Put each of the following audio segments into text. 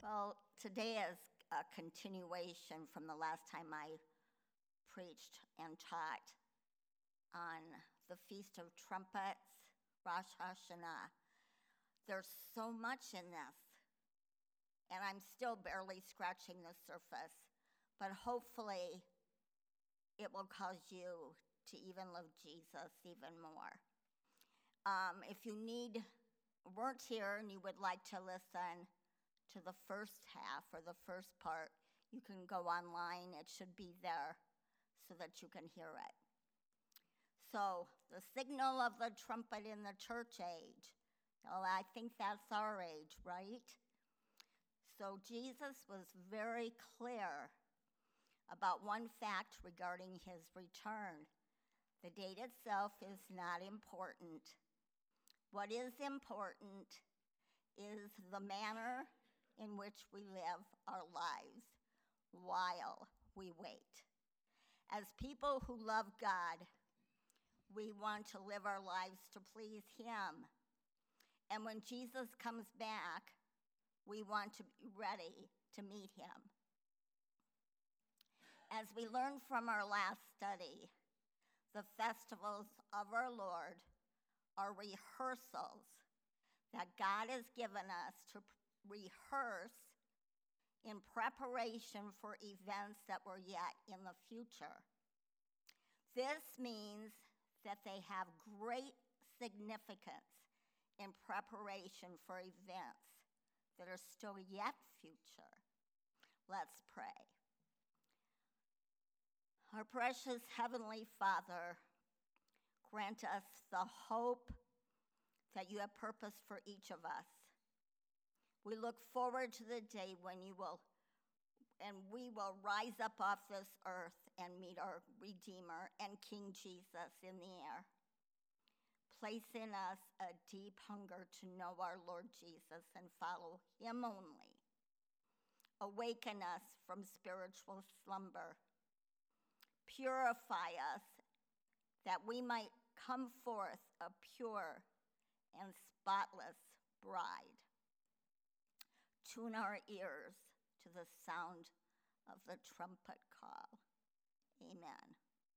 Well, today is a continuation from the last time I preached and taught on the Feast of Trumpets, Rosh Hashanah. There's so much in this, and I'm still barely scratching the surface, but hopefully it will cause you to even love Jesus even more. If you weren't here and you would like to listen to the first half or the first part, you can go online. It should be there so that you can hear it. So, the signal of the trumpet in the church age. Well, I think that's our age, right? So, Jesus was very clear about one fact regarding his return. The date itself is not important. What is important is the manner in which we live our lives while we wait. As people who love God, we want to live our lives to please Him. And when Jesus comes back, we want to be ready to meet Him. As we learned from our last study, the festivals of our Lord are rehearsals that God has given us to rehearse in preparation for events that were yet in the future. This means that they have great significance in preparation for events that are still yet future. Let's pray. Our precious Heavenly Father, grant us the hope that you have purposed for each of us. We look forward to the day when we will rise up off this earth and meet our Redeemer and King Jesus in the air. Place in us a deep hunger to know our Lord Jesus and follow him only. Awaken us from spiritual slumber. Purify us that we might come forth a pure and spotless bride. Tune our ears to the sound of the trumpet call. Amen.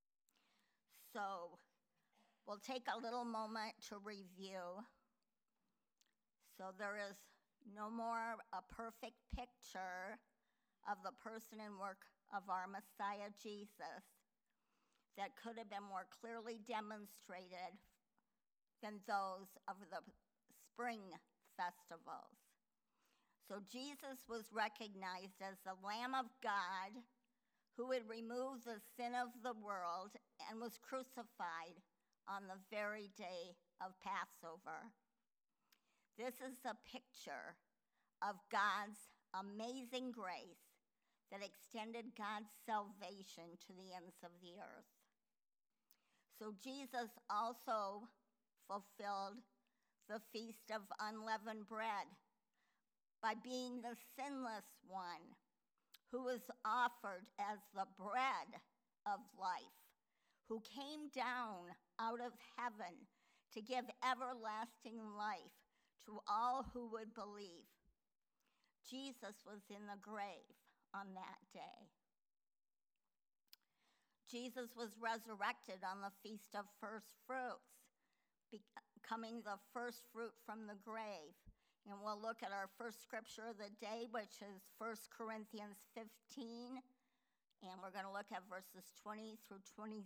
So, we'll take a little moment to review. So there is no more a perfect picture of the person and work of our Messiah Jesus that could have been more clearly demonstrated than those of the spring festivals. So Jesus was recognized as the Lamb of God who would remove the sin of the world and was crucified on the very day of Passover. This is a picture of God's amazing grace that extended God's salvation to the ends of the earth. So Jesus also fulfilled the Feast of Unleavened Bread by being the sinless one who was offered as the bread of life, who came down out of heaven to give everlasting life to all who would believe. Jesus was in the grave on that day. Jesus was resurrected on the Feast of First Fruits, becoming the first fruit from the grave. And we'll look at our first scripture of the day, which is 1 Corinthians 15, and we're going to look at verses 20 through 26.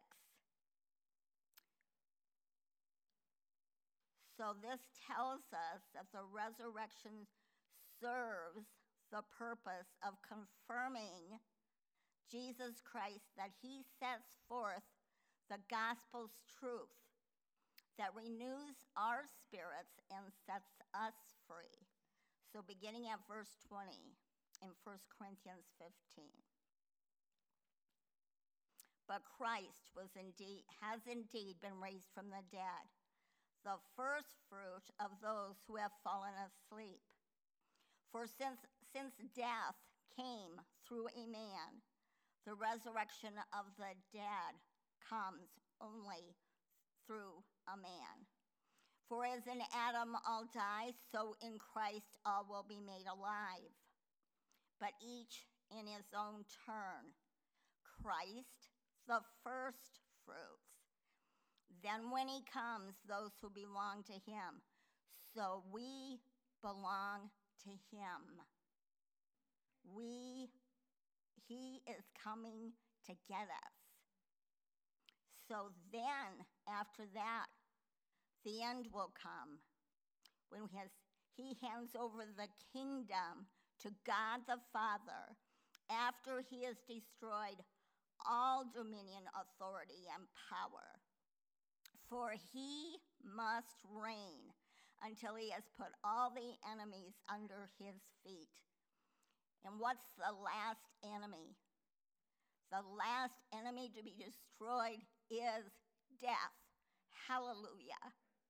So this tells us that the resurrection serves the purpose of confirming Jesus Christ, that he sets forth the gospel's truth that renews our spirits and sets us free. So beginning at verse 20 in 1 Corinthians 15. But Christ has indeed been raised from the dead, the first fruit of those who have fallen asleep. For since death came through a man, the resurrection of the dead comes only through a man. For as in Adam all die, so in Christ all will be made alive. but each in his own turn. Christ, the first fruits. Then when he comes, those who belong to him. So we belong to him. He is coming to get us. So then, after that, the end will come when he hands over the kingdom to God the Father after he has destroyed all dominion, authority, and power. For he must reign until he has put all the enemies under his feet. And what's the last enemy? The last enemy to be destroyed is death. Hallelujah.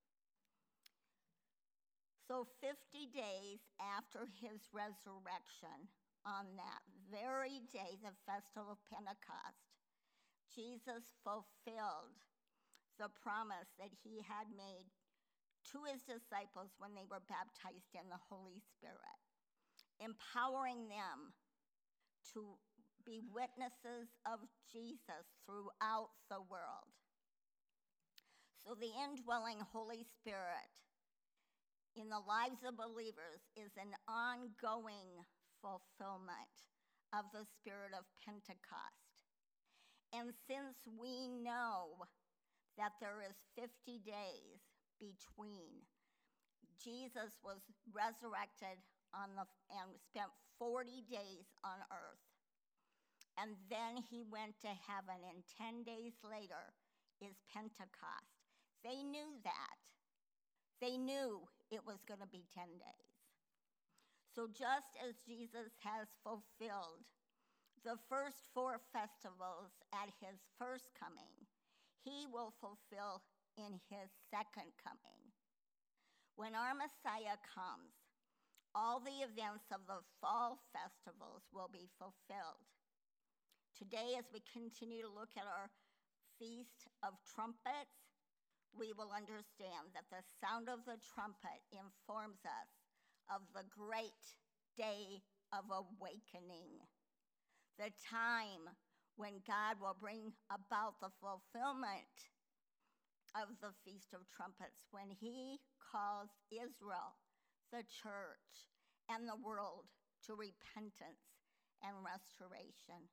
So 50 days after his resurrection, on that very day, the festival of Pentecost, Jesus fulfilled the promise that he had made to his disciples when they were baptized in the Holy Spirit, empowering them to be witnesses of Jesus throughout the world. So the indwelling Holy Spirit in the lives of believers is an ongoing fulfillment of the spirit of Pentecost. And since we know that there is 50 days between Jesus was resurrected and spent 40 days on earth, and then he went to heaven, and 10 days later is Pentecost. They knew that. They knew it was going to be 10 days. So just as Jesus has fulfilled the first 4 festivals at his first coming, he will fulfill in his second coming. When our Messiah comes, all the events of the fall festivals will be fulfilled. Today, as we continue to look at our Feast of Trumpets, we will understand that the sound of the trumpet informs us of the great day of awakening, the time when God will bring about the fulfillment of the Feast of Trumpets, when he calls Israel, the church, and the world to repentance and restoration.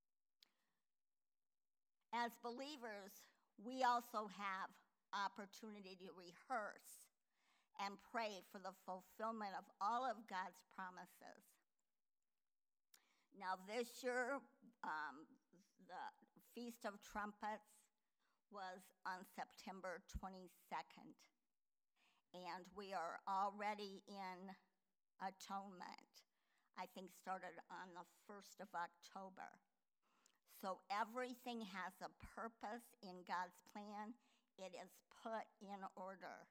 As believers, we also have opportunity to rehearse and pray for the fulfillment of all of God's promises. Now this year, the Feast of Trumpets was on September 22nd, and we are already in Atonement. I think started on the 1st of October. So everything has a purpose in God's plan. It is put in order.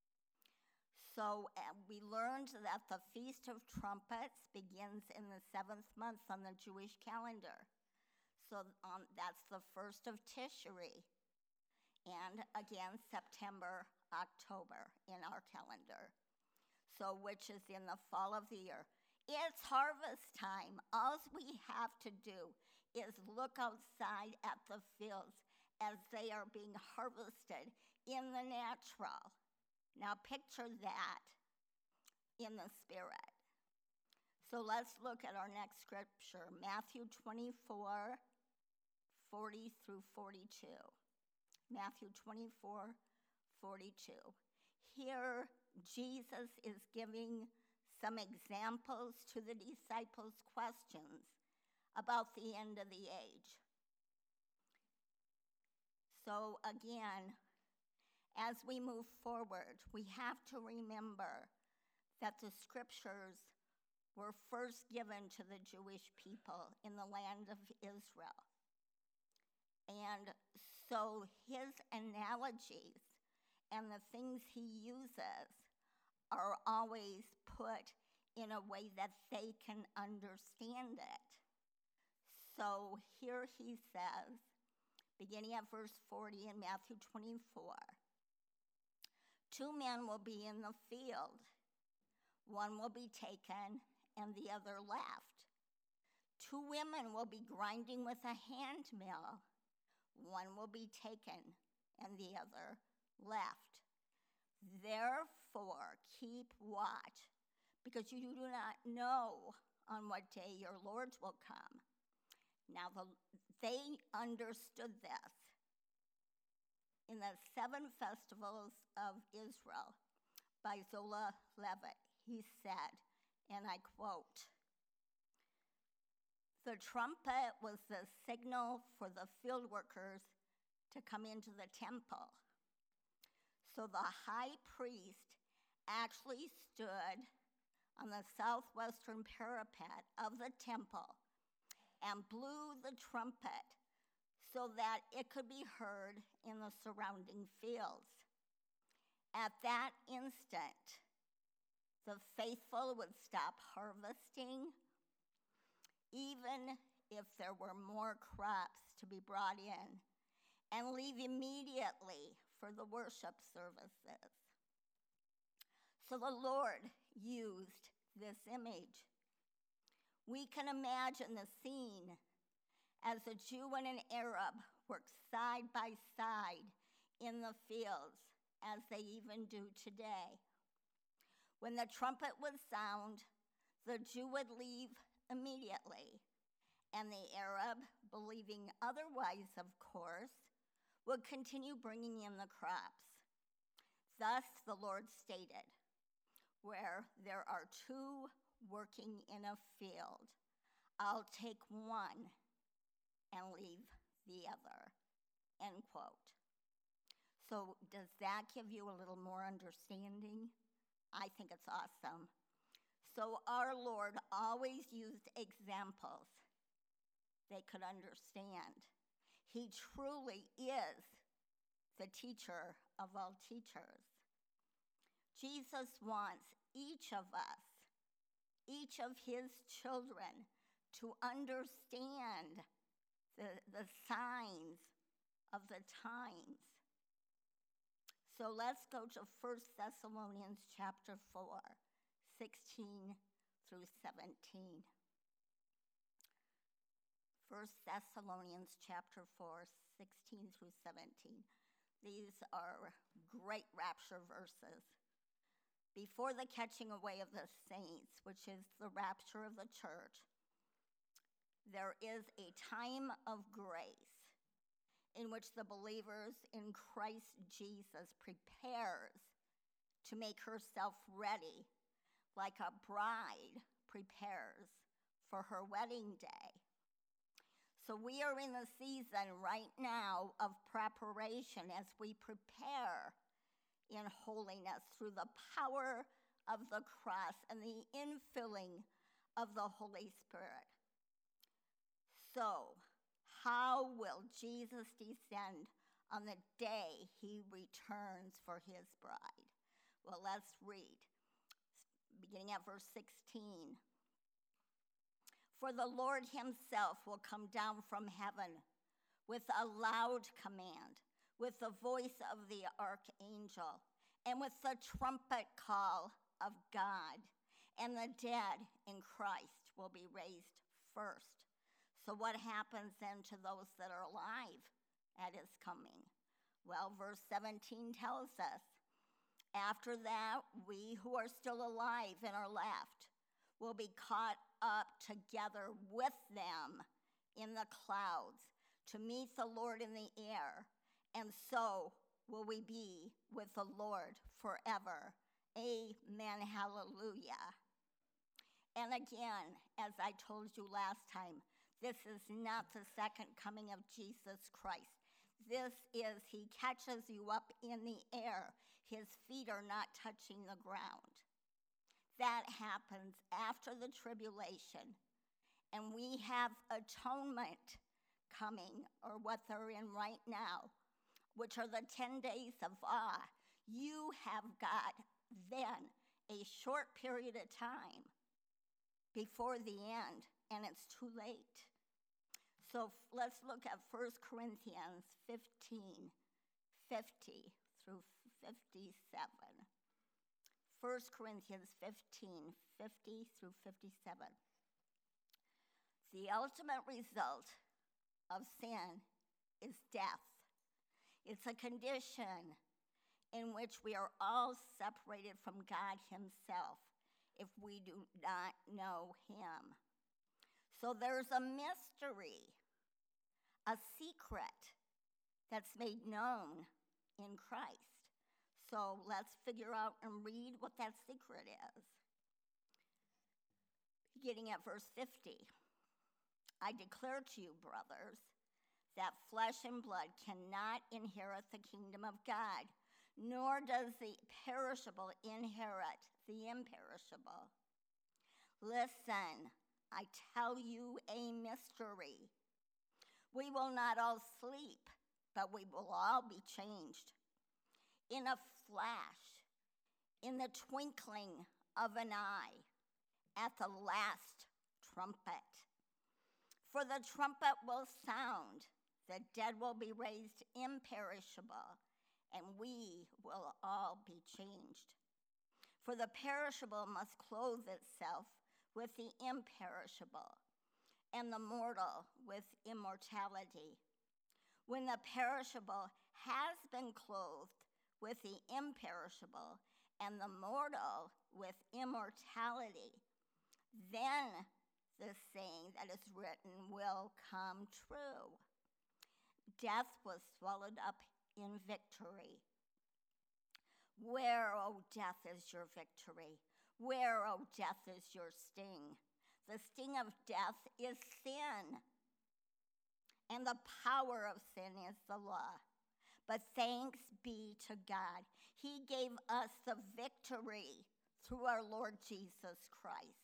So we learned that the Feast of Trumpets begins in the 7th month on the Jewish calendar. So that's the 1st of Tishri. And again, September, October in our calendar. So which is in the fall of the year. It's harvest time. All we have to do is look outside at the fields as they are being harvested in the natural. Now picture that in the spirit. So let's look at our next scripture, Matthew 24, 40 through 42. Matthew 24, 42. Here, Jesus is giving some examples to the disciples' questions about the end of the age. So again, as we move forward, we have to remember that the scriptures were first given to the Jewish people in the land of Israel. And so his analogies and the things he uses are always put in a way that they can understand it. So here he says, beginning at verse 40 in Matthew 24, 2 men will be in the field. One will be taken and the other left. 2 women will be grinding with a hand mill. One will be taken and the other left. Therefore, keep watch, because you do not know on what day your lords will come. Now, they understood this. In the 7 festivals of Israel, by Zola Levitt, he said, and I quote, "The trumpet was the signal for the field workers to come into the temple. So the high priest actually stood on the southwestern parapet of the temple and blew the trumpet so that it could be heard in the surrounding fields. At that instant, the faithful would stop harvesting, even if there were more crops to be brought in, and leave immediately for the worship services." So the Lord used this image. We can imagine the scene as a Jew and an Arab worked side by side in the fields, as they even do today. When the trumpet would sound, the Jew would leave immediately, and the Arab, believing otherwise, of course, would continue bringing in the crops. Thus, the Lord stated, "Where there are 2 working in a field, I'll take one and leave the other," end quote. So does that give you a little more understanding? I think it's awesome. So our Lord always used examples they could understand. He truly is the teacher of all teachers. Jesus wants each of us, each of his children, to understand the signs of the times. So let's go to 1 Thessalonians chapter 4, 16 through 17. 1 Thessalonians chapter 4, 16 through 17. These are great rapture verses. Before the catching away of the saints, which is the rapture of the church, there is a time of grace in which the believers in Christ Jesus prepares to make herself ready, like a bride prepares for her wedding day. So we are in the season right now of preparation as we prepare in holiness through the power of the cross and the infilling of the Holy Spirit. So, how will Jesus descend on the day he returns for his bride? Well, let's read, beginning at verse 16. "For the Lord himself will come down from heaven with a loud command, with the voice of the archangel, and with the trumpet call of God, and the dead in Christ will be raised first." So what happens then to those that are alive at his coming? Well, verse 17 tells us, "After that, we who are still alive and are left will be caught up together with them in the clouds to meet the Lord in the air, and so will we be with the Lord forever. Amen, hallelujah." And again, as I told you last time, this is not the second coming of Jesus Christ. This is, he catches you up in the air. His feet are not touching the ground. That happens after the tribulation. And we have atonement coming, or what they're in right now, which are the 10 days of awe. You have got then a short period of time before the end, and it's too late. So let's look at 1 Corinthians 15, 50 through 57. 1 Corinthians 15, 50 through 57. The ultimate result of sin is death. It's a condition in which we are all separated from God Himself if we do not know Him. So there's a mystery, a secret that's made known in Christ. So let's figure out and read what that secret is. Beginning at verse 50. I declare to you, brothers, that flesh and blood cannot inherit the kingdom of God, nor does the perishable inherit the imperishable. Listen, I tell you a mystery. We will not all sleep, but we will all be changed. In a flash, in the twinkling of an eye, at the last trumpet. For the trumpet will sound, the dead will be raised imperishable, and we will all be changed. For the perishable must clothe itself with the imperishable, and the mortal with immortality. When the perishable has been clothed with the imperishable, and the mortal with immortality, then the saying that is written will come true. Death was swallowed up in victory. Where, O death, is your victory? Where, O death, is your sting? The sting of death is sin, and the power of sin is the law. But thanks be to God, He gave us the victory through our Lord Jesus Christ.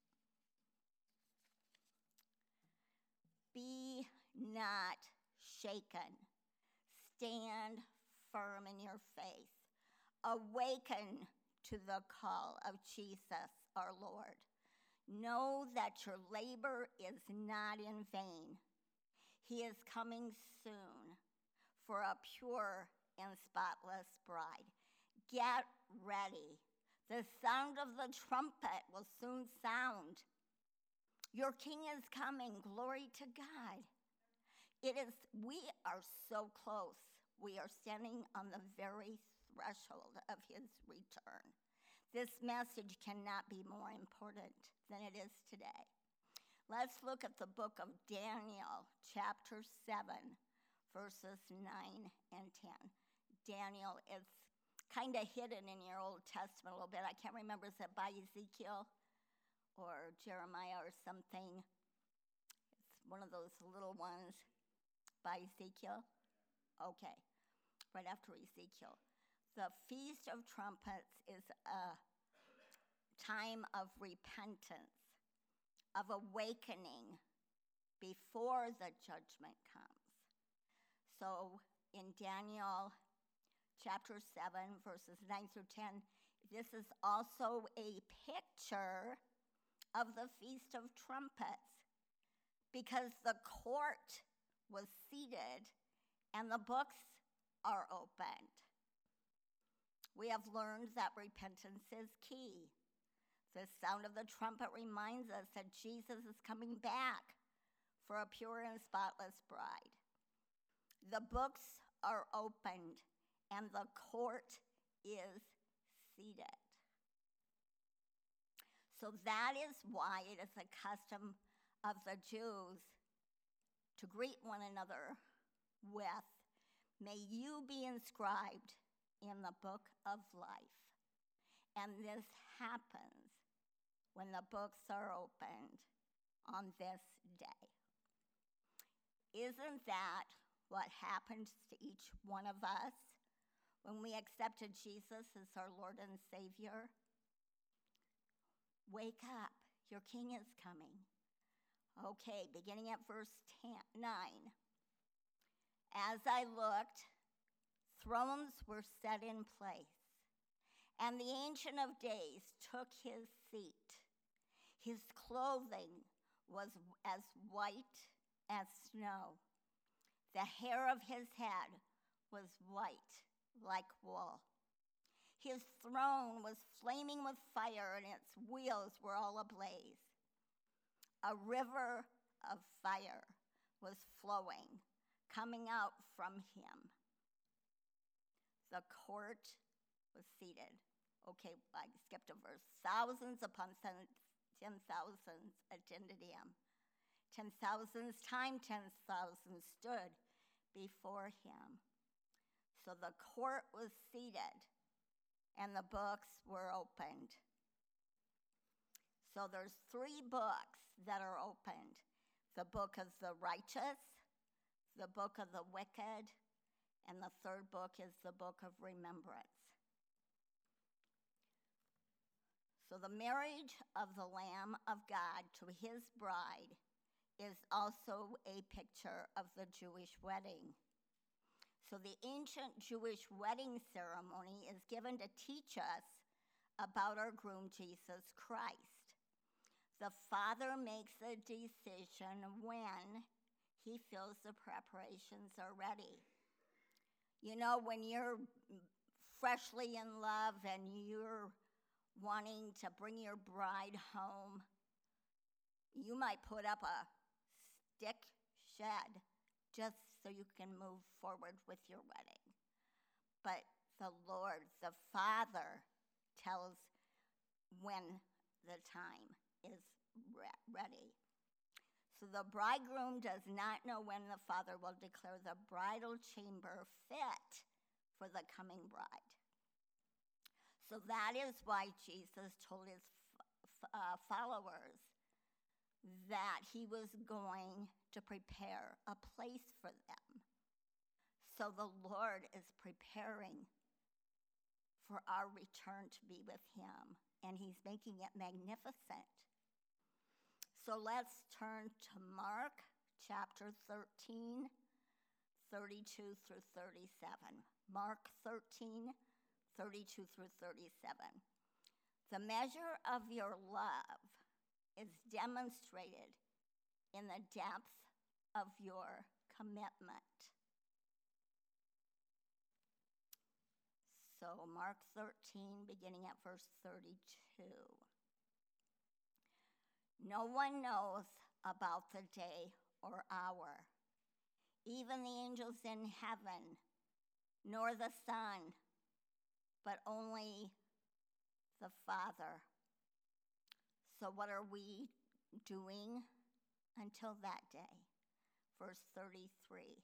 Be not shaken. Stand firm in your faith. Awaken to the call of Jesus our Lord. Know that your labor is not in vain. He is coming soon for a pure and spotless bride. Get ready. The sound of the trumpet will soon sound. Your King is coming. Glory to God. We are so close. We are standing on the very threshold of His return. This message cannot be more important than it is today. Let's look at the book of Daniel, chapter 7, verses 9 and 10. Daniel is kind of hidden in your Old Testament a little bit. I can't remember, is it by Ezekiel or Jeremiah or something? It's one of those little ones by Ezekiel. Okay, right after Ezekiel. The Feast of Trumpets is a time of repentance, of awakening before the judgment comes. So in Daniel chapter 7, verses 9 through 10, this is also a picture of the Feast of Trumpets, because the court was seated and the books are opened. We have learned that repentance is key. The sound of the trumpet reminds us that Jesus is coming back for a pure and spotless bride. The books are opened and the court is seated. So that is why it is a custom of the Jews to greet one another with, "May you be inscribed in the book of life." And this happens when the books are opened on this day. Isn't that what happens to each one of us when we accepted Jesus as our Lord and Savior? Wake up, your King is coming. Okay, beginning at verse 9. As I looked, thrones were set in place, and the Ancient of Days took his seat. His clothing was as white as snow. The hair of his head was white like wool. His throne was flaming with fire, and its wheels were all ablaze. A river of fire was flowing, coming out from him. The court was seated. Okay, I skipped a verse. Thousands upon 10,000 attended him. 10,000 times 10,000 stood before him. So the court was seated, and the books were opened. So there's 3 books that are opened. The book of the righteous, the book of the wicked, and the 3rd book is the book of remembrance. So the marriage of the Lamb of God to his bride is also a picture of the Jewish wedding. So the ancient Jewish wedding ceremony is given to teach us about our groom, Jesus Christ. The father makes a decision when he feels the preparations are ready. You know, when you're freshly in love and you're wanting to bring your bride home, you might put up a stick shed just so you can move forward with your wedding. But the Lord, the Father, tells when the time is ready. So the bridegroom does not know when the father will declare the bridal chamber fit for the coming bride. So that is why Jesus told his followers that he was going to prepare a place for them. So the Lord is preparing for our return to be with him, and he's making it magnificent. So let's turn to Mark chapter 13, 32 through 37. Mark 13, 32 through 37. The measure of your love is demonstrated in the depth of your commitment. So Mark 13, beginning at verse 32. No one knows about the day or hour, even the angels in heaven, nor the Son, but only the Father. So what are we doing until that day? Verse 33.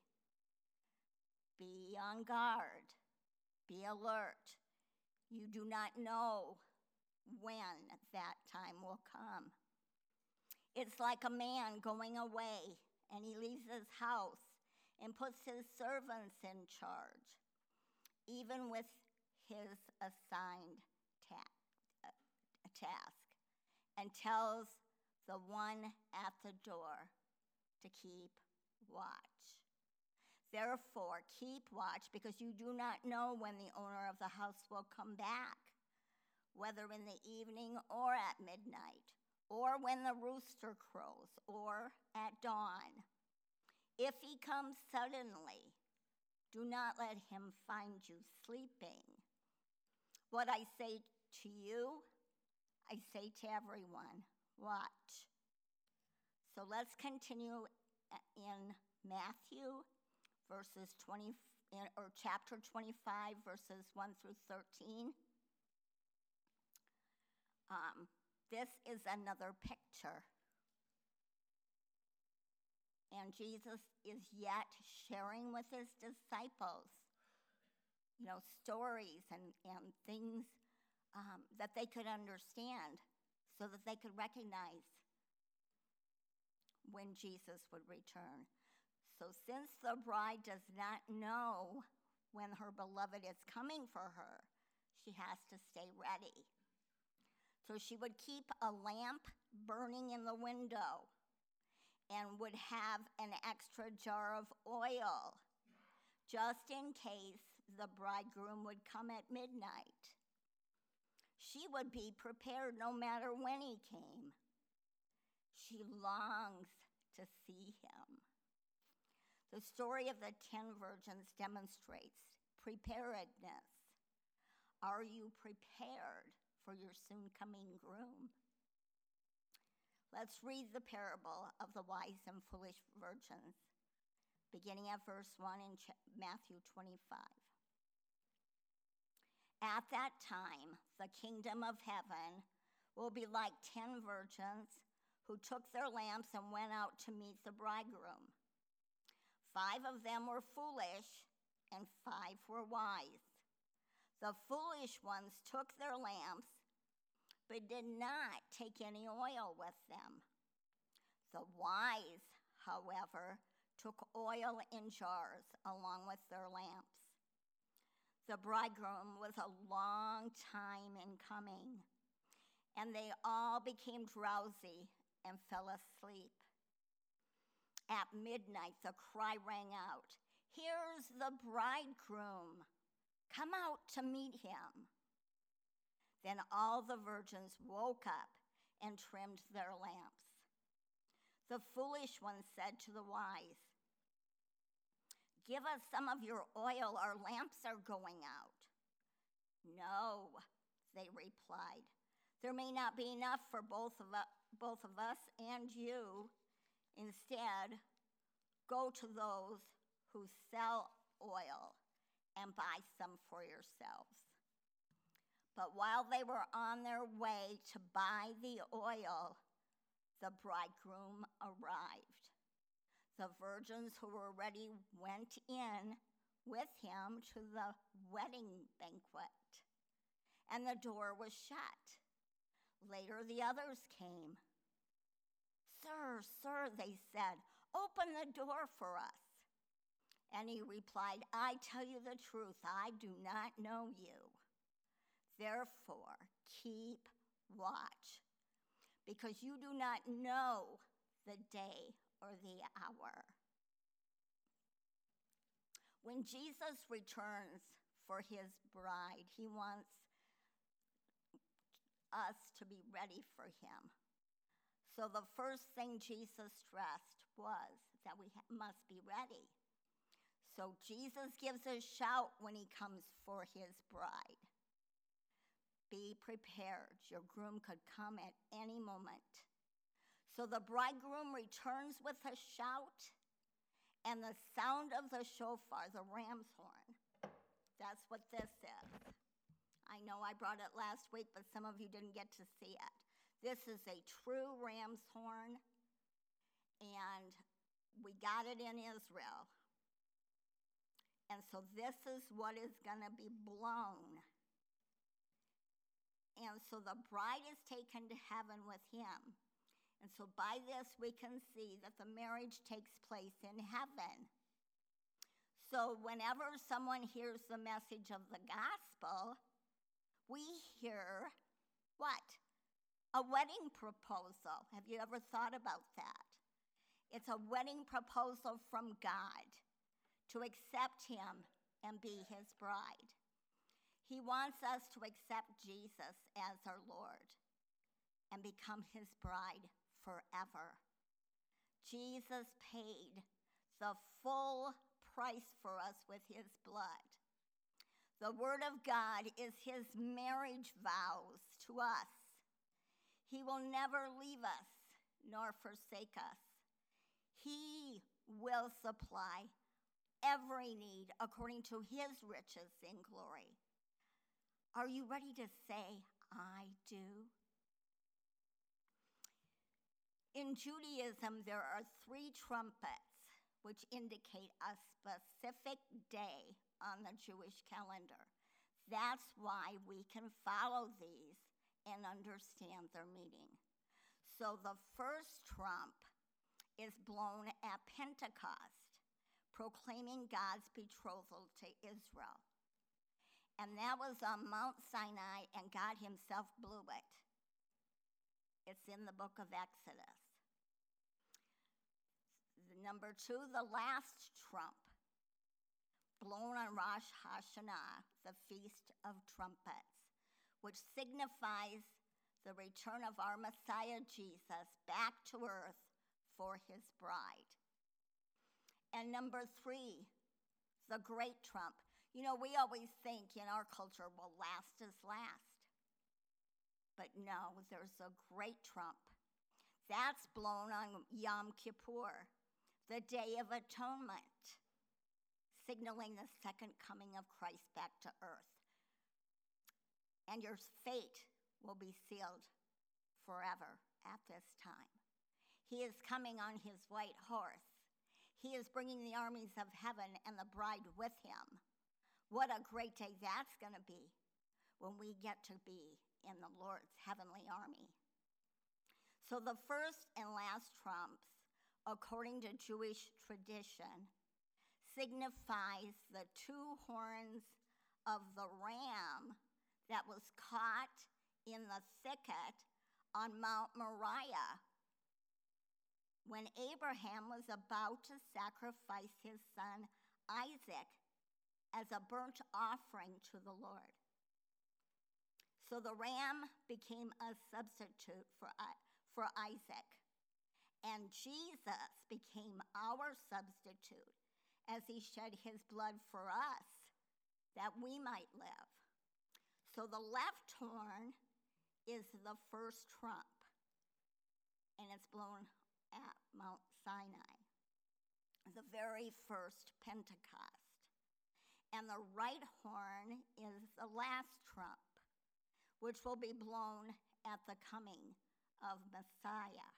Be on guard. Be alert. You do not know when that time will come. It's like a man going away, and he leaves his house and puts his servants in charge, even with his assigned task, and tells the one at the door to keep watch. Therefore, keep watch, because you do not know when the owner of the house will come back, whether in the evening or at midnight, or when the rooster crows, or at dawn. If he comes suddenly, do not let him find you sleeping. What I say to you, I say to everyone, watch. So let's continue in Matthew chapter 25, verses 1 through 13. This is another picture. And Jesus is yet sharing with his disciples, stories and things that they could understand so that they could recognize when Jesus would return. So since the bride does not know when her beloved is coming for her, she has to stay ready. So she would keep a lamp burning in the window and would have an extra jar of oil just in case the bridegroom would come at midnight. She would be prepared no matter when he came. She longs to see him. The story of the 10 virgins demonstrates preparedness. Are you prepared for your soon-coming groom? Let's read the parable of the wise and foolish virgins, beginning at verse 1 in Matthew 25. At that time, the kingdom of heaven will be like 10 virgins who took their lamps and went out to meet the bridegroom. 5 of them were foolish, and 5 were wise. The foolish ones took their lamps, but did not take any oil with them. The wise, however, took oil in jars along with their lamps. The bridegroom was a long time in coming, and they all became drowsy and fell asleep. At midnight, the cry rang out, "Here's the bridegroom. Come out to meet him." Then all the virgins woke up and trimmed their lamps. The foolish ones said to the wise, "Give us some of your oil, our lamps are going out." "No," they replied, "there may not be enough for both of us and you. Instead, go to those who sell oil and buy some for yourselves." But while they were on their way to buy the oil, the bridegroom arrived. The virgins who were ready went in with him to the wedding banquet, and the door was shut. Later, the others came. Sir, they said, "open the door for us." And he replied, "I tell you the truth, I do not know you. Therefore, keep watch, because you do not know the day or the hour." When Jesus returns for his bride, he wants us to be ready for him. So the first thing Jesus stressed was that we must be ready. So Jesus gives a shout when he comes for his bride. Be prepared. Your groom could come at any moment. So the bridegroom returns with a shout and the sound of the shofar, the ram's horn. That's what this is. I know I brought it last week, but some of you didn't get to see it. This is a true ram's horn, and we got it in Israel. And so this is what is going to be blown. And so the bride is taken to heaven with him. And so by this, we can see that the marriage takes place in heaven. So whenever someone hears the message of the gospel, we hear what? A wedding proposal. Have you ever thought about that? It's a wedding proposal from God to accept him and be his bride. He wants us to accept Jesus as our Lord and become his bride forever. Jesus paid the full price for us with his blood. The word of God is his marriage vows to us. He will never leave us nor forsake us. He will supply every need according to his riches in glory. Are you ready to say, "I do"? In Judaism, there are 3 trumpets which indicate a specific day on the Jewish calendar. That's why we can follow these and understand their meaning. So the first trump is blown at Pentecost, proclaiming God's betrothal to Israel. And that was on Mount Sinai, and God himself blew it. It's in the book of Exodus. Number 2, the last trump, blown on Rosh Hashanah, the Feast of Trumpets, which signifies the return of our Messiah Jesus back to earth for his bride. And number 3, the great trump. You know, we always think in our culture, well, last is last. But no, there's a great trump That's blown on Yom Kippur, the Day of Atonement, signaling the second coming of Christ back to earth. And your fate will be sealed forever at this time. He is coming on his white horse. He is bringing the armies of heaven and the bride with him. What a great day that's going to be when we get to be in the Lord's heavenly army. So the first and last trumps, according to Jewish tradition, signifies the two horns of the ram that was caught in the thicket on Mount Moriah when Abraham was about to sacrifice his son Isaac as a burnt offering to the Lord. So the ram became a substitute for Isaac, and Jesus became our substitute as he shed his blood for us that we might live. So the left horn is the first trump, and it's blown at Mount Sinai, the very first Pentecost. And the right horn is the last trump, which will be blown at the coming of Messiah.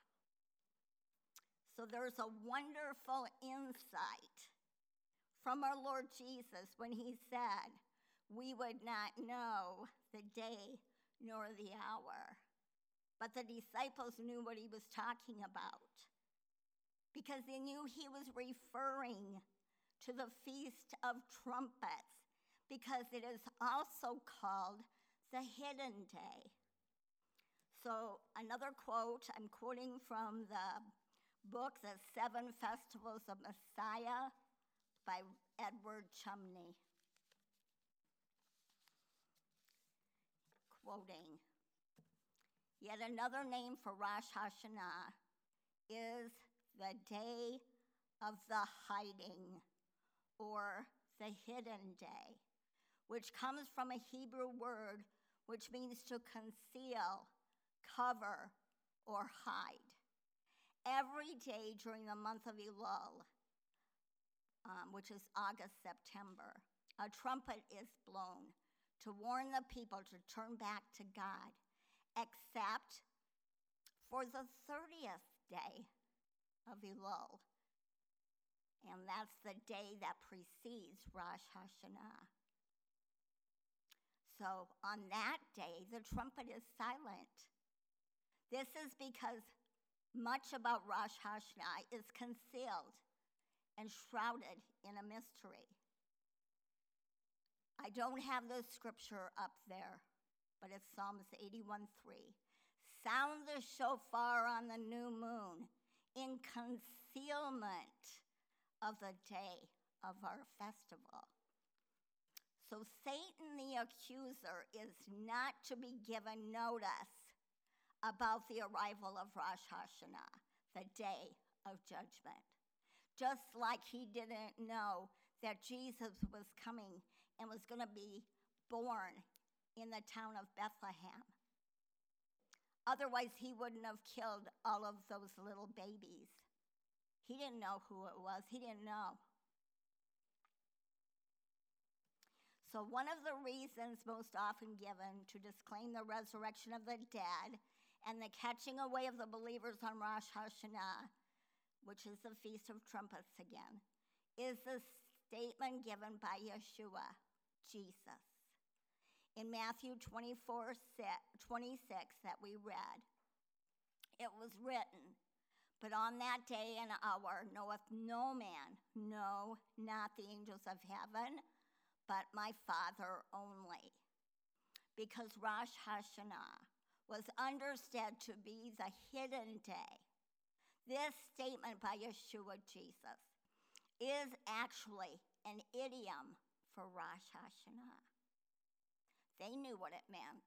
So there's a wonderful insight from our Lord Jesus when he said, we would not know the day nor the hour. But the disciples knew what he was talking about because they knew he was referring to the Feast of Trumpets, because it is also called the Hidden Day. So another quote, I'm quoting from the book, The Seven Festivals of Messiah by Edward Chumney. Quoting, yet another name for Rosh Hashanah is the Day of the Hiding, or the Hidden Day, which comes from a Hebrew word which means to conceal, cover, or hide. Every day during the month of Elul, which is August, September, a trumpet is blown to warn the people to turn back to God, except for the 30th day of Elul. And that's the day that precedes Rosh Hashanah. So on that day, the trumpet is silent. This is because much about Rosh Hashanah is concealed and shrouded in a mystery. I don't have the scripture up there, but it's Psalms 81:3. Sound the shofar on the new moon in concealment of the day of our festival. So Satan the accuser is not to be given notice about the arrival of Rosh Hashanah, the day of judgment. Just like he didn't know that Jesus was coming and was going to be born in the town of Bethlehem. Otherwise, he wouldn't have killed all of those little babies. He didn't know who it was. He didn't know. So one of the reasons most often given to disclaim the resurrection of the dead and the catching away of the believers on Rosh Hashanah, which is the Feast of Trumpets again, is the statement given by Yeshua, Jesus. In Matthew 24:26 that we read, it was written, but on that day and hour knoweth no man, no, not the angels of heaven, but my Father only. Because Rosh Hashanah was understood to be the hidden day. This statement by Yeshua, Jesus, is actually an idiom for Rosh Hashanah. They knew what it meant.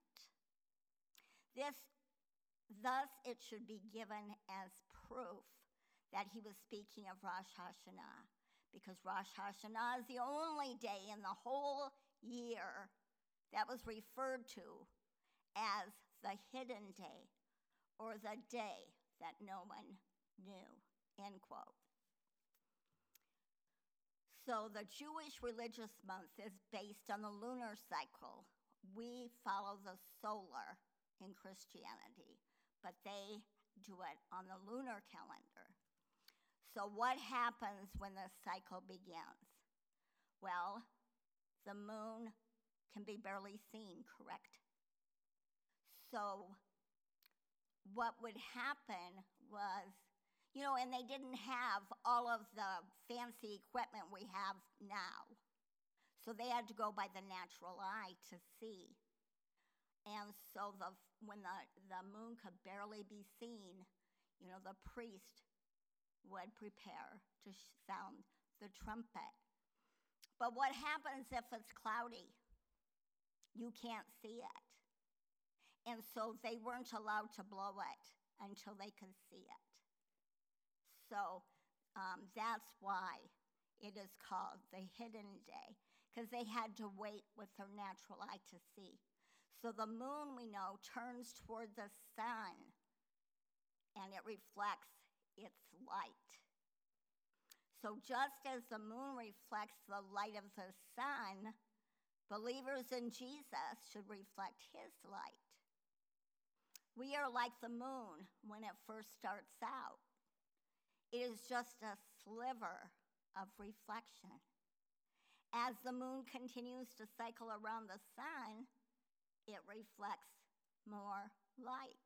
Thus, it should be given as proof that he was speaking of Rosh Hashanah, because Rosh Hashanah is the only day in the whole year that was referred to as the hidden day, or the day that no one knew, end quote. So the Jewish religious month is based on the lunar cycle. We follow the solar in Christianity, but they do it on the lunar calendar. So what happens when the cycle begins? Well, the moon can be barely seen, correct? So what would happen was, and they didn't have all of the fancy equipment we have now. So they had to go by the natural eye to see. And so when the moon could barely be seen, the priest would prepare to sound the trumpet. But what happens if it's cloudy? You can't see it. And so they weren't allowed to blow it until they could see it. So that's why it is called the hidden day, because they had to wait with their natural eye to see. So the moon, we know, turns toward the sun, and it reflects its light. So just as the moon reflects the light of the sun, believers in Jesus should reflect his light. We are like the moon when it first starts out. It is just a sliver of reflection. As the moon continues to cycle around the sun, it reflects more light.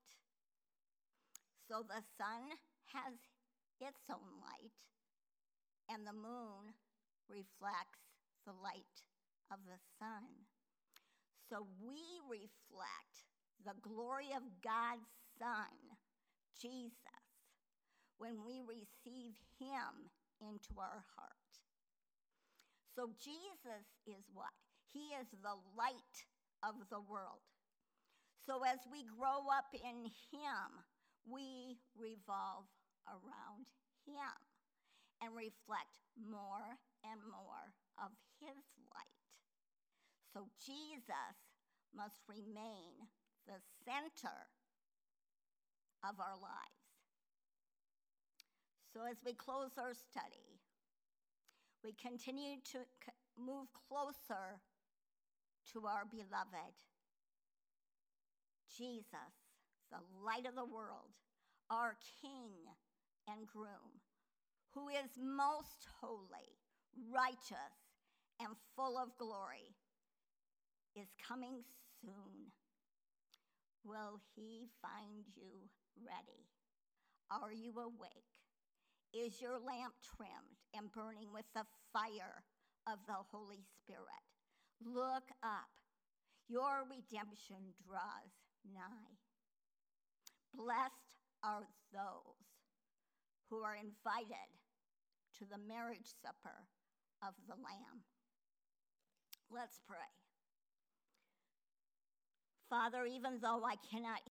So the sun has its own light, and the moon reflects the light of the sun. So we reflect the glory of God's Son, Jesus, when we receive him into our heart. So Jesus is what? He is the light of the world. So as we grow up in him, we revolve around him and reflect more and more of his light. So Jesus must remain the center of our lives. So as we close our study, we continue to move closer to our beloved Jesus, the light of the world, our King and groom, who is most holy, righteous, and full of glory, is coming soon. Will he find you ready? Are you awake? Is your lamp trimmed and burning with the fire of the Holy Spirit? Look up. Your redemption draws nigh. Blessed are those who are invited to the marriage supper of the Lamb. Let's pray. Father, even though I cannot